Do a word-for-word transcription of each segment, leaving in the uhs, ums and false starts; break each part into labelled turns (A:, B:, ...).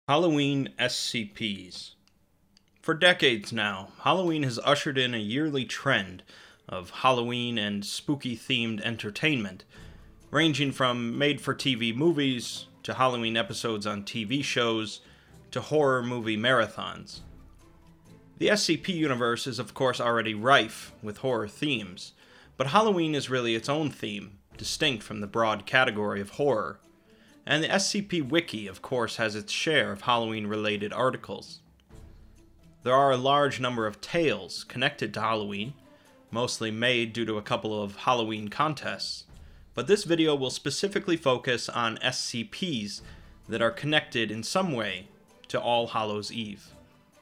A: Halloween S C Ps. For decades now, Halloween has ushered in a yearly trend of Halloween and spooky-themed entertainment, ranging from made-for-T V movies, to Halloween episodes on T V shows, to horror movie marathons. The S C P universe is of course already rife with horror themes, but Halloween is really its own theme, distinct from the broad category of horror. And the S C P Wiki, of course, has its share of Halloween-related articles. There are a large number of tales connected to Halloween, mostly made due to a couple of Halloween contests, but this video will specifically focus on S C Ps that are connected in some way to All Hallows Eve.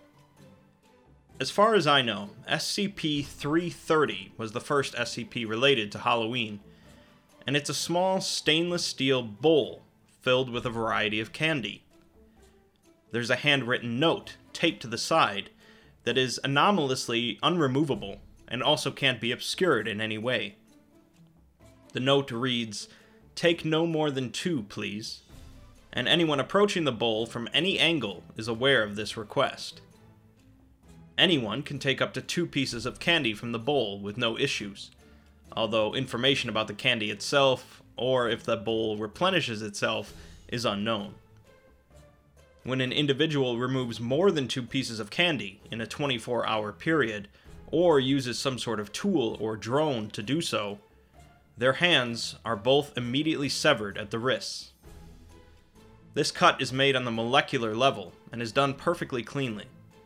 A: As far as I know, S C P three thirty was the first S C P related to Halloween, and it's a small stainless steel bowl filled with a variety of candy. There's a handwritten note taped to the side that is anomalously unremovable and also can't be obscured in any way. The note reads, "Take no more than two, please," and anyone approaching the bowl from any angle is aware of this request. Anyone can take up to two pieces of candy from the bowl with no issues, although information about the candy itself, or if the bowl replenishes itself, is unknown. When an individual removes more than two pieces of candy in a twenty-four hour period, or uses some sort of tool or drone to do so, their hands are both immediately severed at the wrists. This cut is made on the molecular level and is done perfectly cleanly.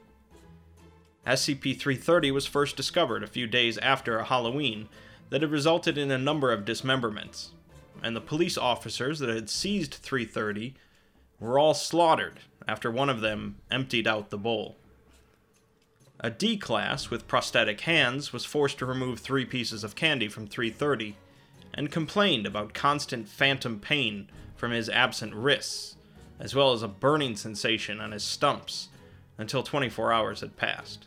A: S C P three thirty was first discovered a few days after a Halloween that had resulted in a number of dismemberments, and the police officers that had seized three thirty were all slaughtered after one of them emptied out the bowl. A D-class with prosthetic hands was forced to remove three pieces of candy from three thirty, and complained about constant phantom pain from his absent wrists, as well as a burning sensation on his stumps, until twenty-four hours had passed.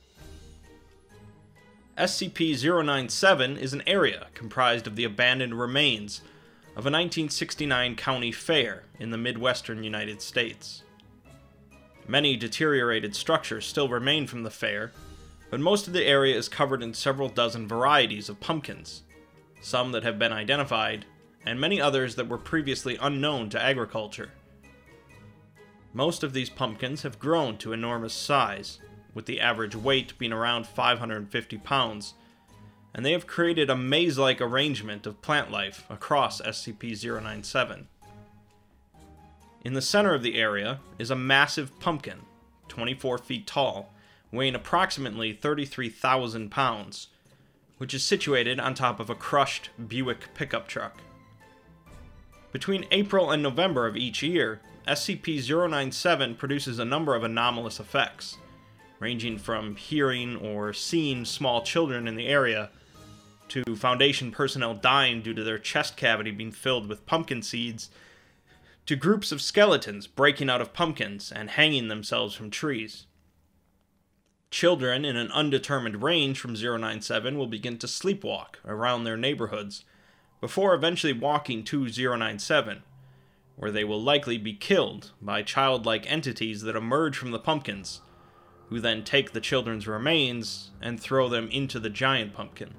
A: S C P zero nine seven is an area comprised of the abandoned remains of a nineteen sixty-nine county fair in the Midwestern United States. Many deteriorated structures still remain from the fair, but most of the area is covered in several dozen varieties of pumpkins, some that have been identified, and many others that were previously unknown to agriculture. Most of these pumpkins have grown to enormous size, with the average weight being around five hundred fifty pounds, and they have created a maze-like arrangement of plant life across S C P zero nine seven. In the center of the area is a massive pumpkin, twenty-four feet tall, weighing approximately thirty-three thousand pounds, which is situated on top of a crushed Buick pickup truck. Between April and November of each year, S C P zero nine seven produces a number of anomalous effects, ranging from hearing or seeing small children in the area, to Foundation personnel dying due to their chest cavity being filled with pumpkin seeds, to groups of skeletons breaking out of pumpkins and hanging themselves from trees. Children in an undetermined range from zero nine seven will begin to sleepwalk around their neighborhoods, before eventually walking to zero nine seven, where they will likely be killed by childlike entities that emerge from the pumpkins, who then take the children's remains and throw them into the giant pumpkin.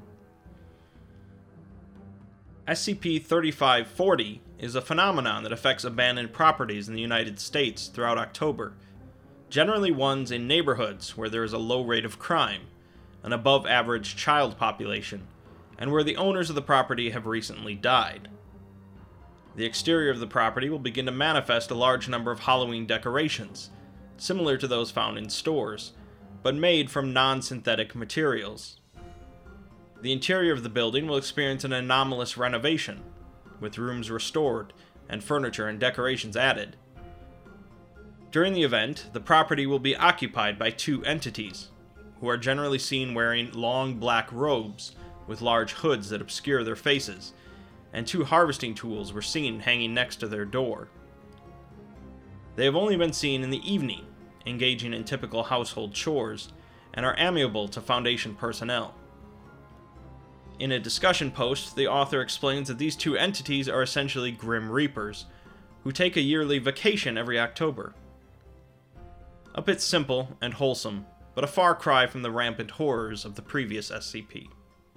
A: S C P thirty-five forty is a phenomenon that affects abandoned properties in the United States throughout October, generally ones in neighborhoods where there is a low rate of crime, an above-average child population, and where the owners of the property have recently died. The exterior of the property will begin to manifest a large number of Halloween decorations, similar to those found in stores, but made from non-synthetic materials. The interior of the building will experience an anomalous renovation, with rooms restored and furniture and decorations added. During the event, the property will be occupied by two entities, who are generally seen wearing long black robes with large hoods that obscure their faces, and two harvesting tools were seen hanging next to their door. They have only been seen in the evening, engaging in typical household chores, and are amiable to Foundation personnel. In a discussion post, the author explains that these two entities are essentially Grim Reapers, who take a yearly vacation every October, A bit simple and wholesome, but a far cry from the rampant horrors of the previous S C P.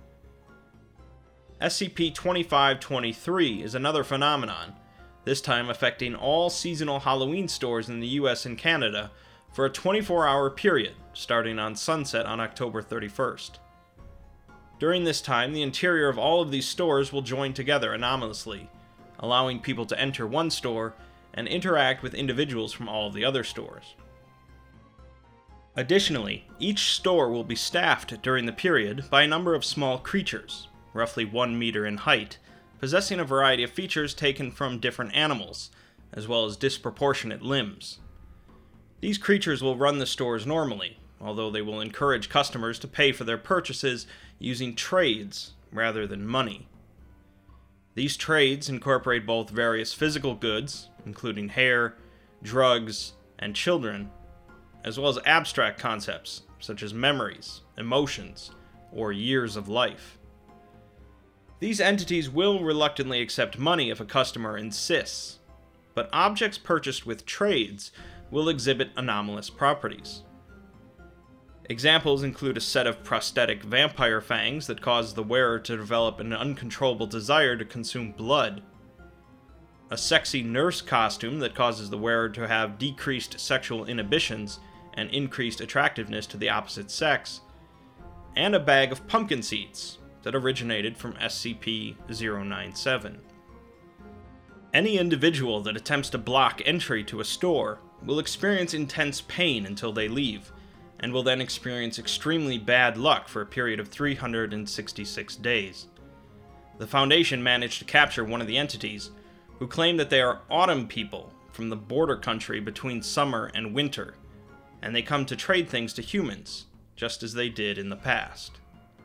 A: S C P twenty-five twenty-three is another phenomenon, this time affecting all seasonal Halloween stores in the U S and Canada for a twenty-four hour period, starting on sunset on October thirty-first. During this time, the interior of all of these stores will join together anomalously, allowing people to enter one store and interact with individuals from all of the other stores. Additionally, each store will be staffed during the period by a number of small creatures, roughly one meter in height, possessing a variety of features taken from different animals, as well as disproportionate limbs. These creatures will run the stores normally, although they will encourage customers to pay for their purchases using trades rather than money. These trades incorporate both various physical goods, including hair, drugs, and children, as well as abstract concepts such as memories, emotions, or years of life. These entities will reluctantly accept money if a customer insists, but objects purchased with trades will exhibit anomalous properties. Examples include a set of prosthetic vampire fangs that cause the wearer to develop an uncontrollable desire to consume blood, a sexy nurse costume that causes the wearer to have decreased sexual inhibitions and increased attractiveness to the opposite sex, and a bag of pumpkin seeds that originated from S C P zero nine seven. Any individual that attempts to block entry to a store will experience intense pain until they leave, and will then experience extremely bad luck for a period of three hundred sixty-six days. The Foundation managed to capture one of the entities, who claim that they are autumn people from the border country between summer and winter, and they come to trade things to humans, just as they did in the past.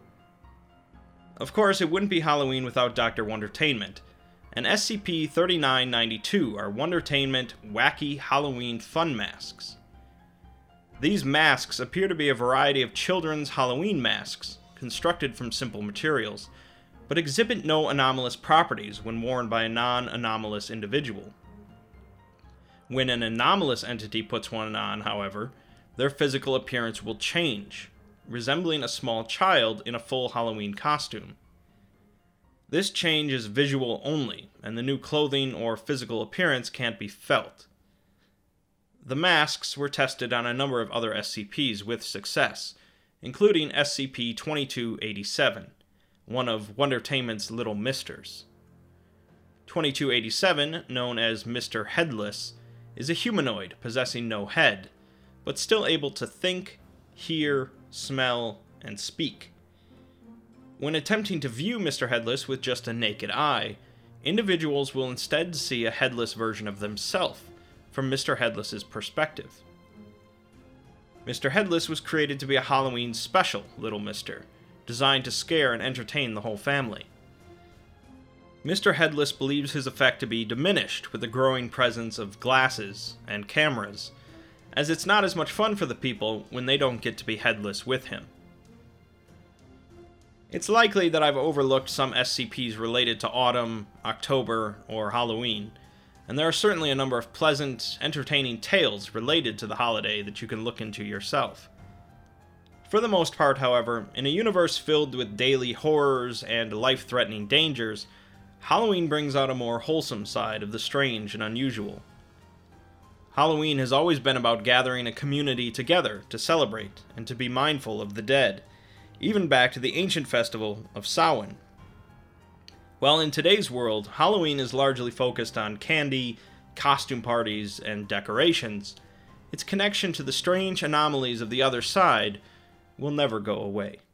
A: Of course, it wouldn't be Halloween without Doctor Wondertainment, and S C P thirty-nine ninety-two are Wondertainment Wacky Halloween Fun Masks. These masks appear to be a variety of children's Halloween masks, constructed from simple materials, but exhibit no anomalous properties when worn by a non-anomalous individual. When an anomalous entity puts one on, however, their physical appearance will change, resembling a small child in a full Halloween costume. This change is visual only, and the new clothing or physical appearance can't be felt. The masks were tested on a number of other S C Ps with success, including S C P twenty-two eighty-seven, one of Wondertainment's Little Misters. twenty-two eighty-seven, known as Mister Headless, is a humanoid possessing no head, but still able to think, hear, smell, and speak. When attempting to view Mister Headless with just a naked eye, individuals will instead see a headless version of themselves from Mister Headless's perspective. Mister Headless was created to be a Halloween special Little Mister, designed to scare and entertain the whole family. Mister Headless believes his effect to be diminished with the growing presence of glasses and cameras, as it's not as much fun for the people when they don't get to be headless with him. It's likely that I've overlooked some S C Ps related to autumn, October, or Halloween, and there are certainly a number of pleasant, entertaining tales related to the holiday that you can look into yourself. For the most part, however, in a universe filled with daily horrors and life-threatening dangers, Halloween brings out a more wholesome side of the strange and unusual. Halloween has always been about gathering a community together to celebrate and to be mindful of the dead, even back to the ancient festival of Samhain. While in today's world, Halloween is largely focused on candy, costume parties, and decorations, its connection to the strange anomalies of the other side will never go away.